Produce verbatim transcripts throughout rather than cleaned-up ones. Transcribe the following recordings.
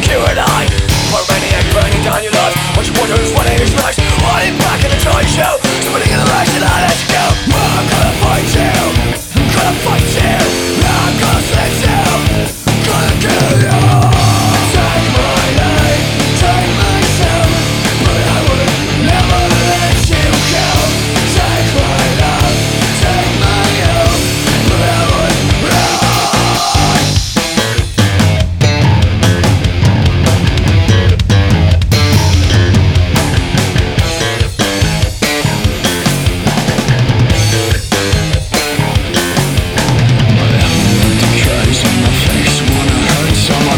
you and I. For a maniac burning down your life. What you wonder is what is next. I'm back in the toy show. Somebody in the rest and I let you go. I'm gonna fight you. I'm gonna fight you. I'm gonna slit you. I'm gonna kill you. Take my name, take my soul, but I would never let you go. Take my love, take my hope, but I would run.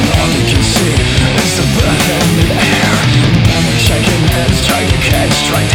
Strike